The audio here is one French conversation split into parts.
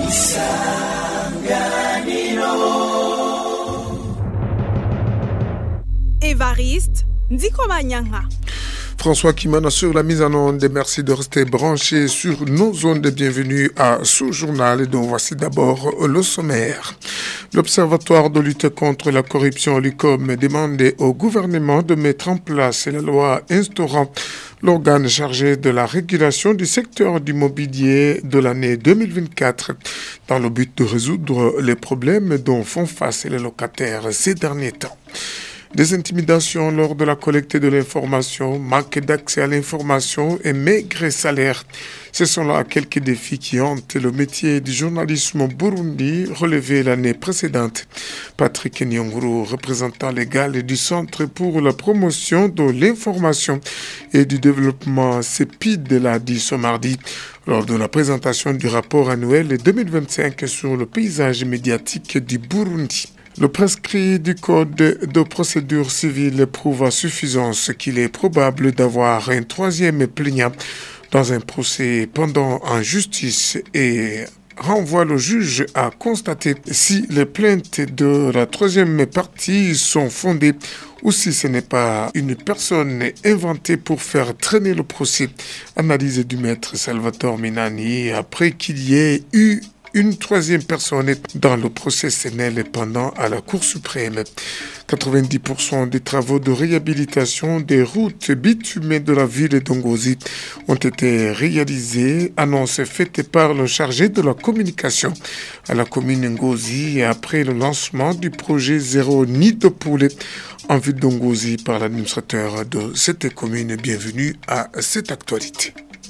Évariste Ndikomanyanga. François Kimana sur la mise en onde. Merci de rester branchés sur nos ondes. Bienvenue à ce journal dont voici d'abord le sommaire. L'Observatoire de lutte contre la corruption, l'ICOM, demande au gouvernement de mettre en place la loi instaurant l'organe chargé de la régulation du secteur du mobilier de l'année 2024 dans le but de résoudre les problèmes dont font face les locataires ces derniers temps. Des intimidations lors de la collecte de l'information, manque d'accès à l'information et maigre salaire. Ce sont là quelques défis qui hantent le métier du journalisme au Burundi relevé l'année précédente. Patrick Nyonguru, représentant légal du Centre pour la promotion de l'information et du développement CEPID, l'a dit ce mardi lors de la présentation du rapport annuel 2025 sur le paysage médiatique du Burundi. Le prescrit du Code de procédure civile prouve à suffisance qu'il est probable d'avoir un troisième plaignant dans un procès pendant en justice et renvoie le juge à constater si les plaintes de la troisième partie sont fondées ou si ce n'est pas une personne inventée pour faire traîner le procès. Analyse du maître Salvatore Minani après qu'il y ait eu une troisième personne dans le procès Sénel pendant à la Cour suprême. 90% des travaux de réhabilitation des routes bitumées de la ville d'Ongozi ont été réalisés, annonce faite par le chargé de la communication à la commune Ngozi après le lancement du projet Zéro Nid de Poulet en ville d'Ongozi par l'administrateur de cette commune. Bienvenue à cette actualité.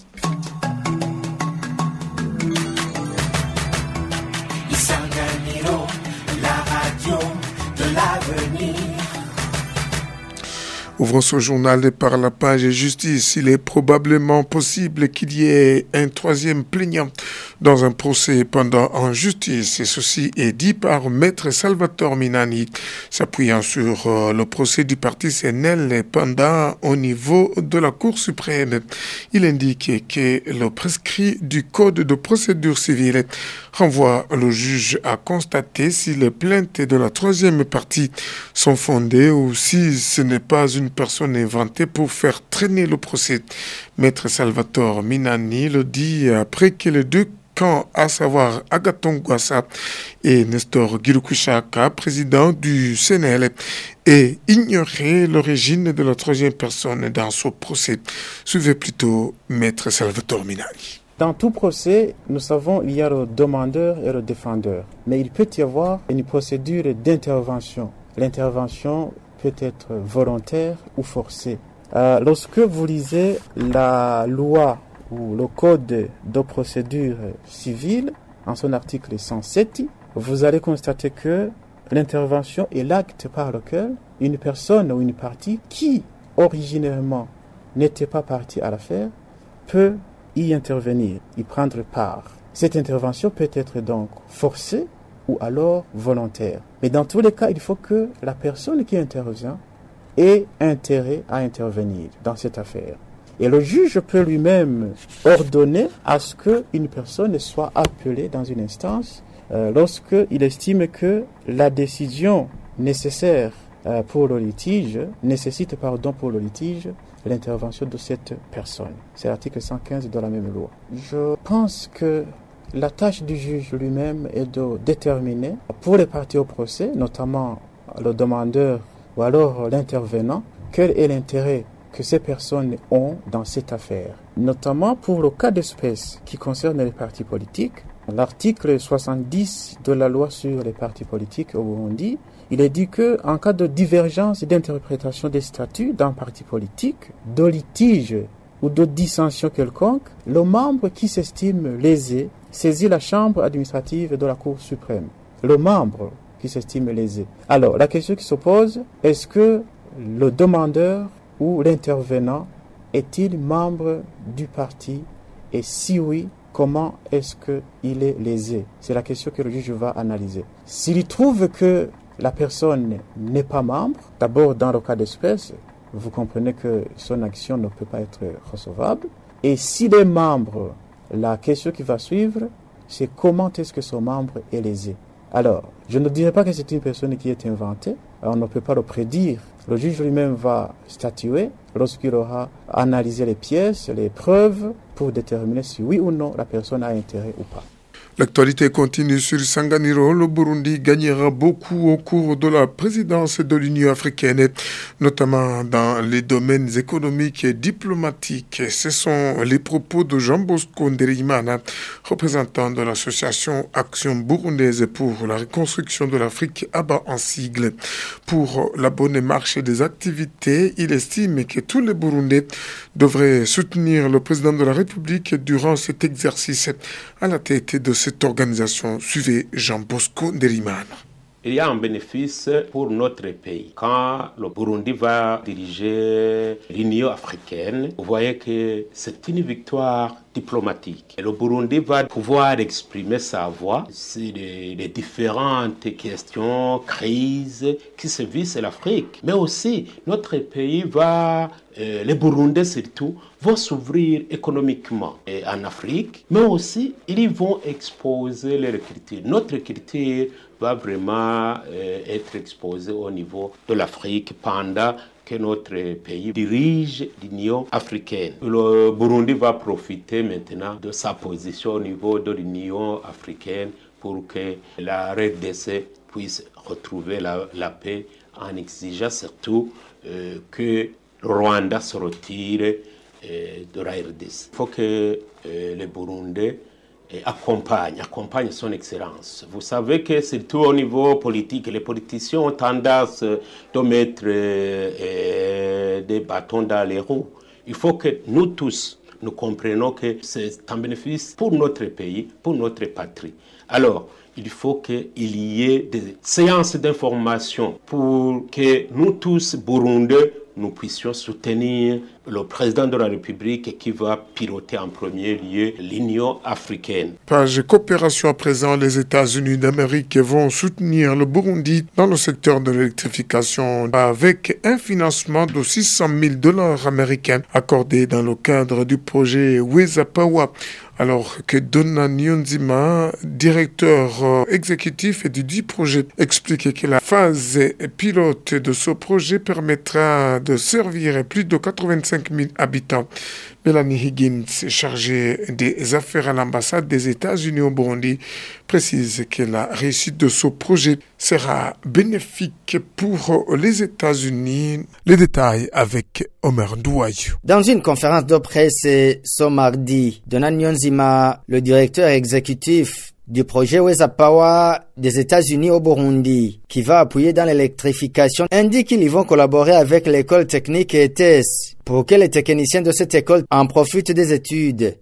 Ouvrons ce journal par la page justice. Il est probablement possible qu'il y ait un troisième plaignant dans un procès pendant en justice. Et ceci est dit par maître Salvatore Minani, s'appuyant sur le procès du parti CNL pendant au niveau de la Cour suprême. Il indique que le prescrit du Code de procédure civile renvoie le juge à constater si les plaintes de la troisième partie sont fondées ou si ce n'est pas une personne inventée pour faire traîner le procès. Maître Salvatore Minani le dit après que les deux camps, à savoir Agathon Gwassa et Nestor Girukushaka, président du CNL, aient ignoré l'origine de la troisième personne dans ce procès. Suivez plutôt Maître Salvatore Minani. Dans tout procès, nous savons qu'il y a le demandeur et le défendeur. Mais il peut y avoir une procédure d'intervention. L'intervention peut être volontaire ou forcée. Lorsque vous lisez la loi ou le code de procédure civile, en son article 107, vous allez constater que l'intervention est l'acte par lequel une personne ou une partie qui, originairement, n'était pas partie à l'affaire, peut y intervenir, y prendre part. Cette intervention peut être donc forcée ou alors volontaire. Mais dans tous les cas, il faut que la personne qui intervient ait intérêt à intervenir dans cette affaire. Et le juge peut lui-même ordonner à ce qu'une personne soit appelée dans une instance lorsqu'il estime que la décision nécessaire pour le litige nécessite pour le litige l'intervention de cette personne. C'est l'article 115 de la même loi. Je pense que la tâche du juge lui-même est de déterminer pour les parties au procès, notamment le demandeur ou alors l'intervenant, quel est l'intérêt que ces personnes ont dans cette affaire. Notamment pour le cas d'espèce qui concerne les partis politiques, l'article 70 de la loi sur les partis politiques au Burundi, il est dit qu'en cas de divergence d'interprétation des statuts d'un parti politique, de litige ou de dissension quelconque, le membre qui s'estime lésé saisit la chambre administrative de la Cour suprême. Le membre qui s'estime lésé. Alors, la question qui se pose, est-ce que le demandeur ou l'intervenant est-il membre du parti? Et si oui, comment est-ce qu'il est lésé? C'est la question que le juge va analyser. S'il trouve que la personne n'est pas membre, d'abord dans le cas d'espèce, vous comprenez que son action ne peut pas être recevable. Et s'il est membre, la question qui va suivre, c'est comment est-ce que son membre est lésé. Alors, je ne dirais pas que c'est une personne qui est inventée, on ne peut pas le prédire. Le juge lui-même va statuer lorsqu'il aura analysé les pièces, les preuves, pour déterminer si oui ou non la personne a intérêt ou pas. L'actualité continue sur Sanganiro. Le Burundi gagnera beaucoup au cours de la présidence de l'Union africaine, notamment dans les domaines économiques et diplomatiques. Ce sont les propos de Jean Bosco Nderimana, représentant de l'association Action burundaise pour la reconstruction de l'Afrique, ABA en sigle. Pour la bonne marche des activités, il estime que tous les Burundais devraient soutenir le président de la République durant cet exercice à la tête de cette organisation. Suivez Jean Bosco Nderimana. Il y a un bénéfice pour notre pays. Quand le Burundi va diriger l'Union africaine, vous voyez que c'est une victoire diplomatique. Et le Burundi va pouvoir exprimer sa voix sur les différentes questions, crises qui se vivent sur l'Afrique. Mais aussi, notre pays va, les Burundais surtout, vont s'ouvrir économiquement en Afrique, mais aussi, ils vont exposer leur culture. Notre culture va vraiment être exposée au niveau de l'Afrique pendant que notre pays dirige l'Union africaine. Le Burundi va profiter maintenant de sa position au niveau de l'Union africaine pour que la RDC puisse retrouver la paix en exigeant surtout que le Rwanda se retire de la RDC. Il faut que les Burundais accompagne son excellence. Vous savez que surtout au niveau politique, les politiciens ont tendance de mettre des bâtons dans les roues. Il faut que nous tous, nous comprenions que c'est un bénéfice pour notre pays, pour notre patrie. Alors, il faut qu'il y ait des séances d'information pour que nous tous, Burundais, nous puissions soutenir le président de la République qui va piloter en premier lieu l'Union africaine. Page coopération à présent, les États-Unis d'Amérique vont soutenir le Burundi dans le secteur de l'électrification avec un financement de $600 000 américains accordé dans le cadre du projet Wezapawa. Alors que Donna Nyonzima, directeur exécutif du projet, explique que la phase pilote de ce projet permettra de servir plus de 85 000 habitants. Melanie Higgins, chargée des affaires à l'ambassade des États-Unis au Burundi, précise que la réussite de ce projet sera bénéfique pour les États-Unis. Les détails avec Omer Ndouayou. Dans une conférence de presse ce mardi, Donna Nyonzima, le directeur exécutif du projet Wezapawa des États-Unis au Burundi, qui va appuyer dans l'électrification, indique qu'ils vont collaborer avec l'école technique ETS pour que les techniciens de cette école en profitent des études.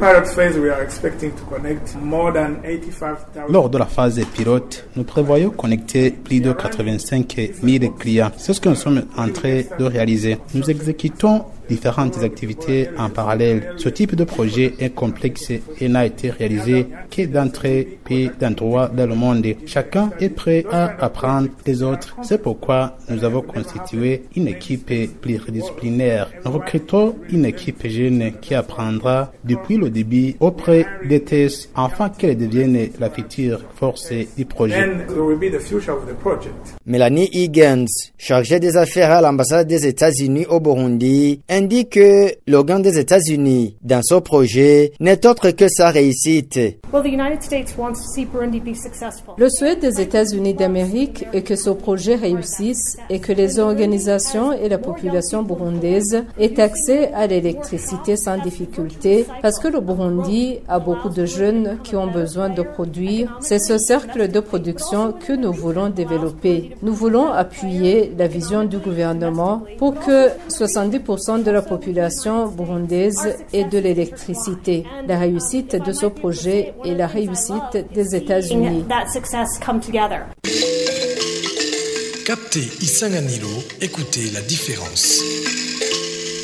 Lors de la phase pilote, nous prévoyons connecter plus de 85 000 clients. C'est ce que nous sommes en train de réaliser. Nous exécutons différentes activités en parallèle. Ce type de projet est complexe et n'a été réalisé que dans très peu d'endroits dans le monde. Chacun est prêt à apprendre des autres. C'est pourquoi nous avons constitué une équipe pluridisciplinaire. Nous recrutons une équipe jeune qui apprendra depuis le début auprès des tests afin qu'elle devienne la future force du projet. Melanie Higgins, chargée des affaires à l'ambassade des États-Unis au Burundi, indique que l'organe des États-Unis dans ce projet n'est autre que sa réussite. Le souhait des États-Unis d'Amérique est que ce projet réussisse et que les organisations et la population burundaise aient accès à l'électricité sans difficulté parce que le Burundi a beaucoup de jeunes qui ont besoin de produire. C'est ce cercle de production que nous voulons développer. Nous voulons appuyer la vision du gouvernement pour que 70% de la population burundaise ait de l'électricité. La réussite de ce projet est la réussite des États-Unis. Captez Isanganiro, écoutez la différence.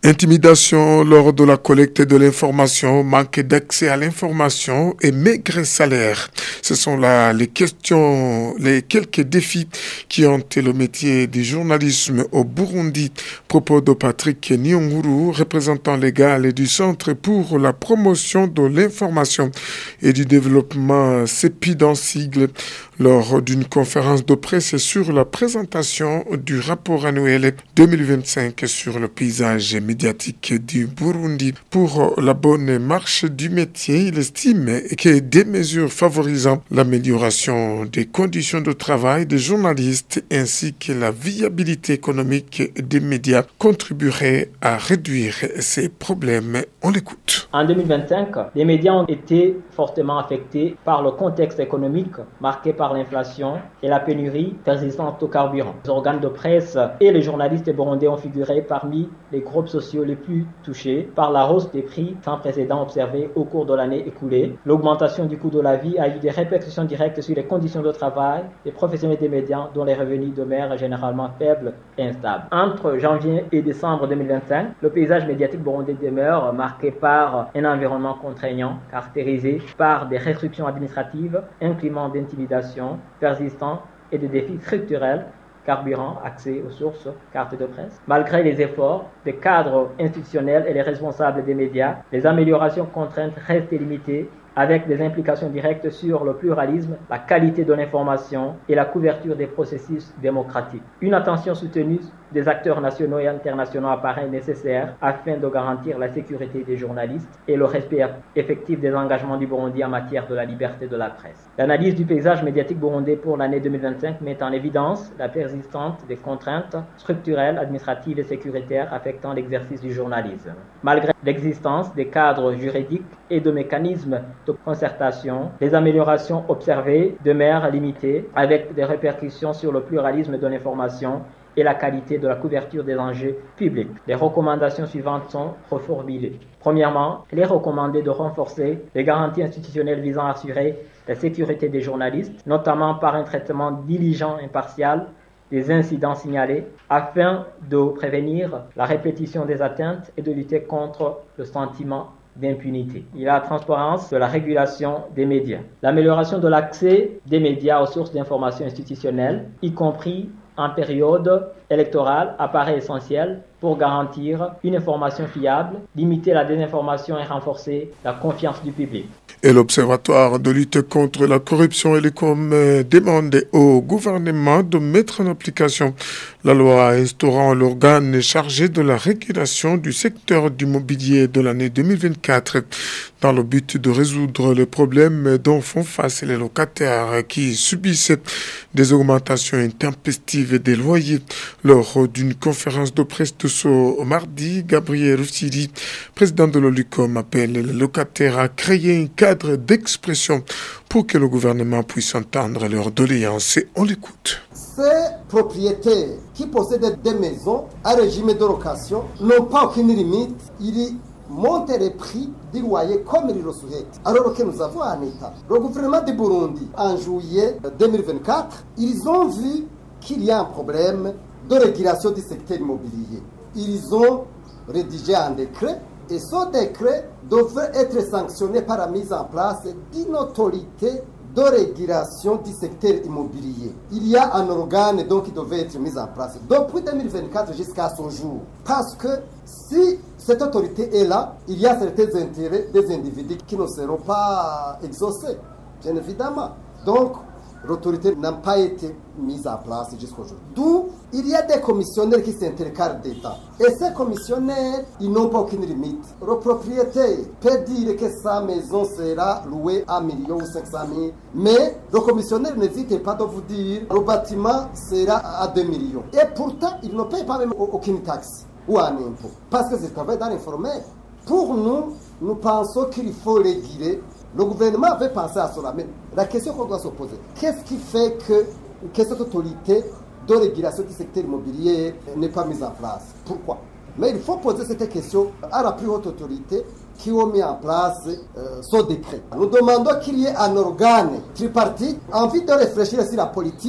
Intimidation lors de la collecte de l'information, manque d'accès à l'information et maigre salaire. Ce sont là les questions, les quelques défis qui hantent le métier du journalisme au Burundi. Propos de Patrick Nyonguru, représentant légal du Centre pour la promotion de l'information et du développement CEPI en sigle, lors d'une conférence de presse sur la présentation du rapport annuel 2025 sur le paysage médiatique du Burundi. Pour la bonne marche du métier, il estime que des mesures favorisant l'amélioration des conditions de travail des journalistes ainsi que la viabilité économique des médias contribueraient à réduire ces problèmes. On l'écoute. En 2025, les médias ont été fortement affectés par le contexte économique marqué par l'inflation et la pénurie persistante au carburant. Les organes de presse et les journalistes burundais ont figuré parmi les groupes sociaux les plus touchés par la hausse des prix sans précédent observée au cours de l'année écoulée. L'augmentation du coût de la vie a eu des répercussions directes sur les conditions de travail des professionnels des médias dont les revenus demeurent généralement faibles et instables. Entre janvier et décembre 2025, le paysage médiatique burundais demeure marqué par un environnement contraignant, caractérisé par des restrictions administratives, un climat d'intimidation persistant et des défis structurels, carburant, accès aux sources, carte de presse. Malgré les efforts des cadres institutionnels et les responsables des médias, les améliorations contraintes restent limitées, avec des implications directes sur le pluralisme, la qualité de l'information et la couverture des processus démocratiques. Une attention soutenue des acteurs nationaux et internationaux apparaît nécessaire afin de garantir la sécurité des journalistes et le respect effectif des engagements du Burundi en matière de la liberté de la presse. L'analyse du paysage médiatique burundais pour l'année 2025 met en évidence la persistance des contraintes structurelles, administratives et sécuritaires affectant l'exercice du journalisme. Malgré l'existence des cadres juridiques et de mécanismes de concertation, les améliorations observées demeurent limitées avec des répercussions sur le pluralisme de l'information et la qualité de la couverture des enjeux publics. Les recommandations suivantes sont reformulées. Premièrement, il est recommandé de renforcer les garanties institutionnelles visant à assurer la sécurité des journalistes, notamment par un traitement diligent et impartial des incidents signalés, afin de prévenir la répétition des atteintes et de lutter contre le sentiment d'impunité. Il y a la transparence de la régulation des médias. L'amélioration de l'accès des médias aux sources d'information institutionnelles, y compris en période électorale, apparaît essentielle pour garantir une information fiable, limiter la désinformation et renforcer la confiance du public. Et l'Observatoire de lutte contre la corruption et les demande au gouvernement de mettre en application la loi instaurant l'organe chargé de la régulation du secteur immobilier de l'année 2024 dans le but de résoudre les problèmes dont font face les locataires qui subissent des augmentations intempestives des loyers. Lors d'une conférence de presse de ce mardi, Gabriel Roussiri, président de l'OLUCOM, appelle les locataires à créer un cadre d'expression pour que le gouvernement puisse entendre leurs doléances. Et on l'écoute. Ces propriétaires qui possèdent des maisons à régime de location n'ont pas aucune limite. Ils montent les prix du loyer comme ils le souhaitent. Alors que nous avons un État. Le gouvernement du Burundi, en juillet 2024, ils ont vu qu'il y a un problème de régulation du secteur immobilier. Ils ont rédigé un décret et ce décret devrait être sanctionné par la mise en place d'une autorité de régulation du secteur immobilier. Il y a un organe donc qui devait être mis en place depuis 2024 jusqu'à ce jour. Parce que si cette autorité est là, il y a certains intérêts des individus qui ne seront pas exaucés, bien évidemment. Donc, l'autorité n'a pas été mise en place jusqu'à aujourd'hui. D'où il y a des commissionnaires qui s'intercalent d'État. Et ces commissionnaires, ils n'ont pas aucune limite. Le propriétaire peut dire que sa maison sera louée à 1 million ou 500 000. Mais le commissionnaire n'hésite pas de vous dire que le bâtiment sera à 2 millions. Et pourtant, il ne paye pas même aucune taxe ou un impôt. Parce que c'est travail dans l'informel. Pour nous, nous pensons qu'il faut réguler. Le gouvernement avait pensé à cela, mais la question qu'on doit se poser, qu'est-ce qui fait que cette autorité de régulation du secteur immobilier n'est pas mise en place? Pourquoi? Mais il faut poser cette question à la plus haute autorité qui a mis en place ce décret. Nous demandons qu'il y ait un organe tripartite en vue de réfléchir sur la politique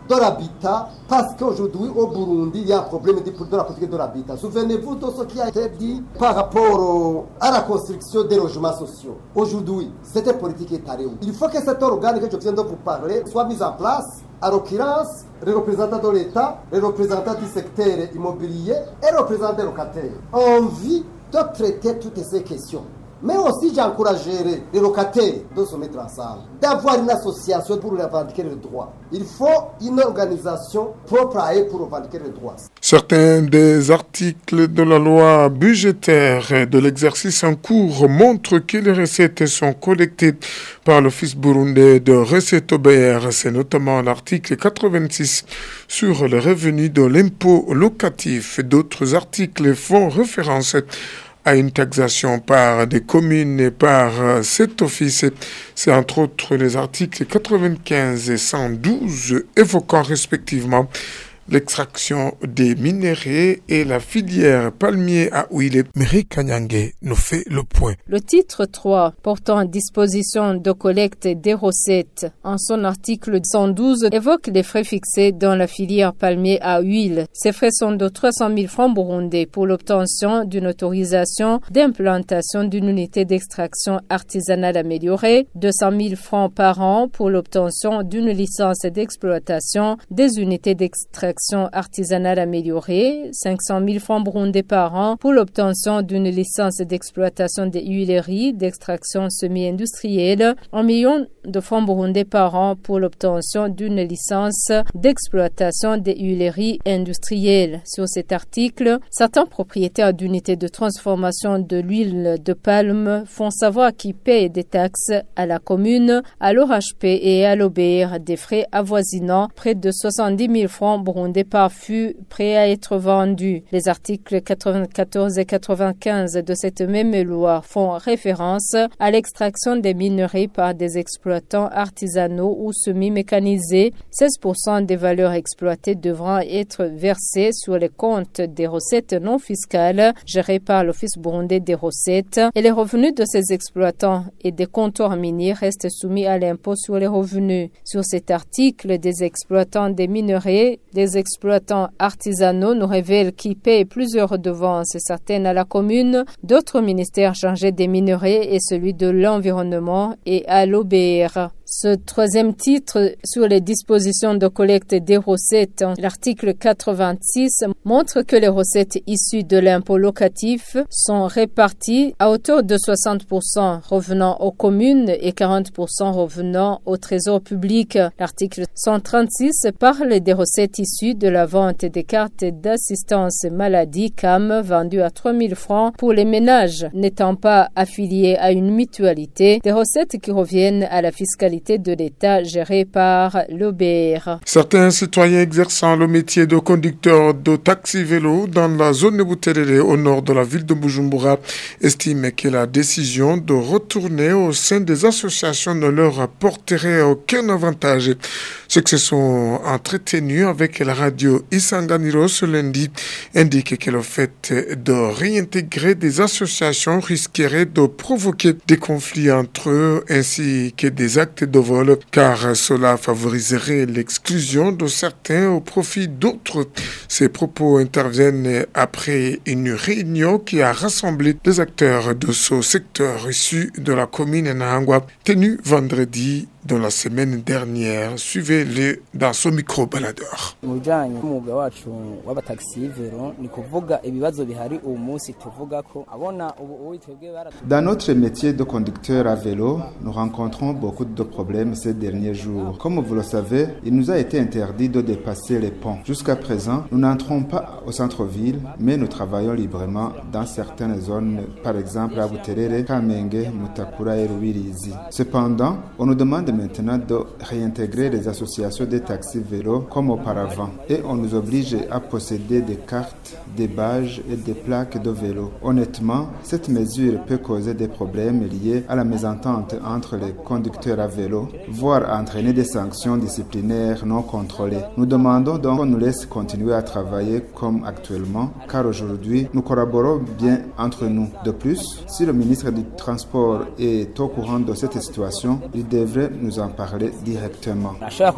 de l'habitat, parce qu'aujourd'hui au Burundi, il y a un problème de la politique de l'habitat. Souvenez-vous de ce qui a été dit par rapport à la construction des logements sociaux. Aujourd'hui, cette politique est allée où? Il faut que cet organe que je viens de vous parler soit mis en place. En l'occurrence, les représentants de l'État, les représentants du secteur immobilier et les représentants des locataires ont envie de traiter toutes ces questions. Mais aussi, j'encouragerai les locataires de se mettre ensemble, d'avoir une association pour revendiquer les droits. Il faut une organisation propre à eux pour revendiquer les droits. Certains des articles de la loi budgétaire de l'exercice en cours montrent que les recettes sont collectées par l'Office burundais de recettes OBR. C'est notamment l'article 86 sur les revenus de l'impôt locatif. D'autres articles font référence à une taxation par des communes et par cet office. C'est entre autres les articles 95 et 112 évoquant respectivement l'extraction des minéraux et la filière palmier à huile. Mary Kanyange nous fait le point. Le titre 3 portant disposition de collecte des recettes en son article 112 évoque les frais fixés dans la filière palmier à huile. Ces frais sont de 300 000 francs burundais pour l'obtention d'une autorisation d'implantation d'une unité d'extraction artisanale améliorée, 200 000 francs par an pour l'obtention d'une licence d'exploitation des unités d'extraction artisanale améliorée, 500 000 francs burundais par an pour l'obtention d'une licence d'exploitation des huileries d'extraction semi-industrielle, 1 million de francs burundais par an pour l'obtention d'une licence d'exploitation des huileries industrielles. Sur cet article, certains propriétaires d'unités de transformation de l'huile de palme font savoir qu'ils paient des taxes à la commune, à l'OHP et à l'OBR, des frais avoisinant près de 70 000 francs burundais par fût prêt à être vendu. Les articles 94 et 95 de cette même loi font référence à l'extraction des minerais par des exploitants artisanaux ou semi-mécanisés. 16% des valeurs exploitées devront être versées sur les comptes des recettes non fiscales gérés par l'Office burundais des recettes et les revenus de ces exploitants et des comptoirs miniers restent soumis à l'impôt sur les revenus. Sur cet article, des exploitants des minerais, des exploitants artisanaux nous révèlent qu'ils paient plusieurs redevances, certaines à la commune, d'autres ministères chargés des minerais et celui de l'environnement et à l'OBR. Ce troisième titre sur les dispositions de collecte des recettes, l'article 86, montre que les recettes issues de l'impôt locatif sont réparties à hauteur de 60% revenant aux communes et 40% revenant au trésor public. L'article 136 parle des recettes issues de la vente des cartes d'assistance maladie CAM vendues à 3 000 francs pour les ménages n'étant pas affiliés à une mutualité, des recettes qui reviennent à la fiscalité de l'État gérée par l'OBR. Certains citoyens exerçant le métier de conducteur de taxi-vélo dans la zone de Buterere au nord de la ville de Bujumbura estiment que la décision de retourner au sein des associations ne leur apporterait aucun avantage. Ceux qui se sont entretenus avec la radio Isanganiro ce lundi indiquent que le fait de réintégrer des associations risquerait de provoquer des conflits entre eux ainsi que des actes de vol, car cela favoriserait l'exclusion de certains au profit d'autres. Ces propos interviennent après une réunion qui a rassemblé les acteurs de ce secteur issus de la commune Nahangwa, tenue vendredi de la semaine dernière. Suivez-le dans ce micro-baladeur. Dans notre métier de conducteur à vélo, nous rencontrons beaucoup de problèmes ces derniers jours. Comme vous le savez, il nous a été interdit de dépasser les ponts. Jusqu'à présent, nous n'entrons pas au centre-ville, mais nous travaillons librement dans certaines zones, par exemple à Buterere, Kamenge, Mutakura et Rubirizi. Cependant, on nous demande maintenant de réintégrer les associations des taxis vélos comme auparavant et on nous oblige à posséder des cartes, des badges et des plaques de vélo. Honnêtement, cette mesure peut causer des problèmes liés à la mésentente entre les conducteurs à vélo, voire entraîner des sanctions disciplinaires non contrôlées. Nous demandons donc qu'on nous laisse continuer à travailler comme actuellement, car aujourd'hui, nous collaborons bien entre nous. De plus, si le ministre du Transport est au courant de cette situation, il devrait nous nous en parler directement.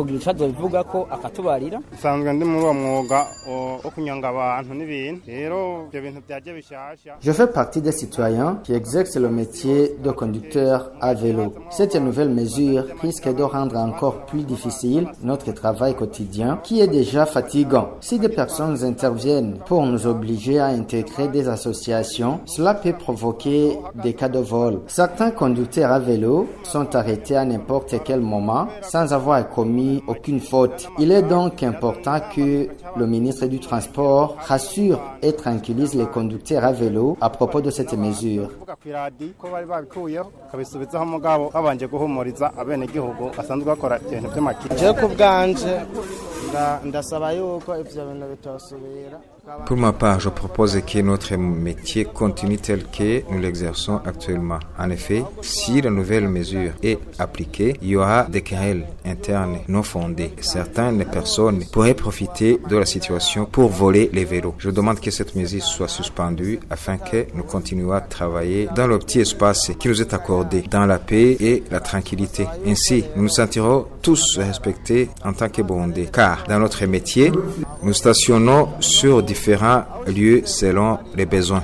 Je fais partie des citoyens qui exercent le métier de conducteur à vélo. Cette nouvelle mesure risque de rendre encore plus difficile notre travail quotidien qui est déjà fatigant. Si des personnes interviennent pour nous obliger à intégrer des associations, cela peut provoquer des cas de vol. Certains conducteurs à vélo sont arrêtés à n'importe quel moment sans avoir commis aucune faute. Il est donc important que le ministre du Transport rassure et tranquillise les conducteurs à vélo à propos de cette mesure. Pour ma part, je propose que notre métier continue tel que nous l'exerçons actuellement. En effet, si la nouvelle mesure est appliquée, il y aura des querelles internes non fondées. Certaines personnes pourraient profiter de la situation pour voler les vélos. Je demande que cette mesure soit suspendue afin que nous continuions à travailler dans le petit espace qui nous est accordé, dans la paix et la tranquillité. Ainsi, nous nous sentirons tous respectés en tant que Burundais, car dans notre métier, nous stationnons sur différents lieux selon les besoins.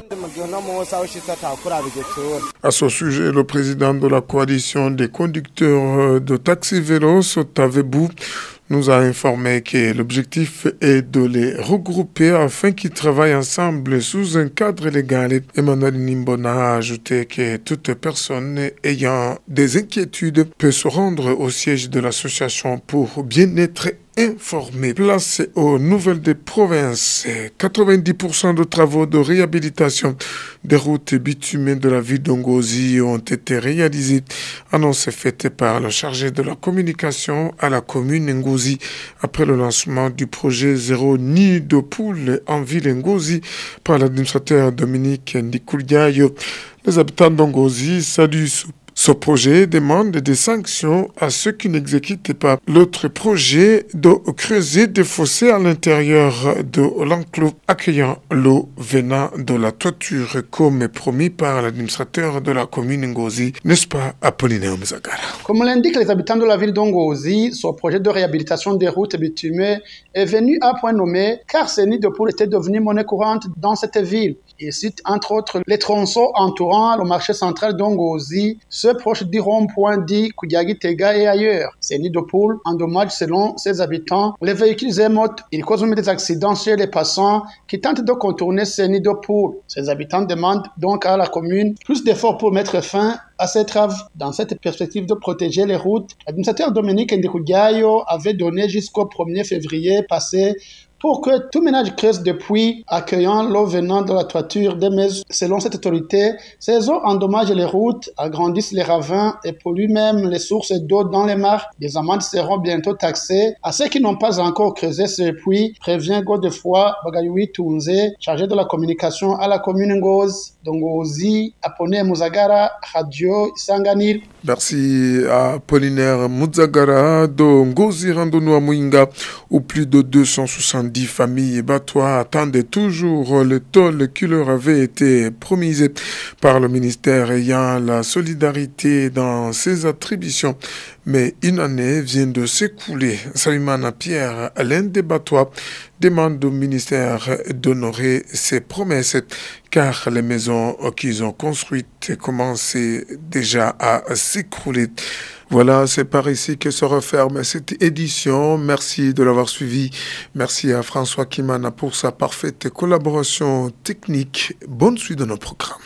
À ce sujet, le président de la coalition des conducteurs de taxi-vélo, Sotavebou, nous a informé que l'objectif est de les regrouper afin qu'ils travaillent ensemble sous un cadre légal. Emmanuel Nimbona a ajouté que toute personne ayant des inquiétudes peut se rendre au siège de l'association pour bien être informé. Place aux nouvelles des provinces. 90% de travaux de réhabilitation des routes bitumées de la ville d'Ongozi ont été réalisés. Annonce faite par le chargé de la communication à la commune Ngozi après le lancement du projet Zéro Nid de Poule en ville Ngozi par l'administrateur Dominique Ndikuliayo. Les habitants d'Ongozi saluent ce projet, demande des sanctions à ceux qui n'exécutent pas. L'autre projet de creuser des fossés à l'intérieur de l'enclos accueillant l'eau venant de la toiture comme promis par l'administrateur de la commune Ngozi, n'est-ce pas Apollinaire Mzagara? Comme l'indiquent les habitants de la ville d'Ongozi, ce projet de réhabilitation des routes bitumées est venu à point nommé car ces nids de poules étaient devenus monnaie courante dans cette ville. Il cite entre autres les tronçons entourant le marché central d'Ongozi, ceux proches du rond-point dit Koudiagitega et ailleurs. Ces nids de poules endommagent selon ses habitants les véhicules et motos. Ils causent même des accidents chez les passants qui tentent de contourner ces nids de poules. Ces habitants demandent donc à la commune plus d'efforts pour mettre fin à ces travaux. Dans cette perspective de protéger les routes, l'administrateur Dominique Ndikuliayo avait donné jusqu'au 1er février passé pour que tout ménage creuse des puits accueillant l'eau venant de la toiture des maisons. Selon cette autorité, ces eaux endommagent les routes, agrandissent les ravins et polluent même les sources d'eau dans les mares. Des amendes seront bientôt taxées. À ceux qui n'ont pas encore creusé ces puits, prévient Godefroy Bagayoui Tounze, chargé de la communication à la commune Ngozi. Dongozi, Apollinaire Muzagara, Radio Isanganiro. Merci à Apollinaire Muzagara de Ngozi Randonou à Mouinga, où plus de 270 familles batois attendaient toujours le toll qui leur avait été promis par le ministère ayant la solidarité dans ses attributions. Mais une année vient de s'écouler. Salimana Pierre, l'un des batois, demande au ministère d'honorer ses promesses car les maisons qu'ils ont construites commençaient déjà à s'écrouler. Voilà, c'est par ici que se referme cette édition. Merci de l'avoir suivi. Merci à François Kimana pour sa parfaite collaboration technique. Bonne suite de nos programmes.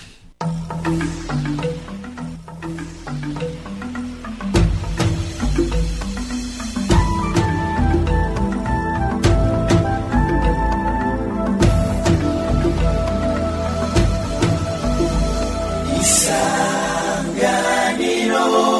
Isanganiro.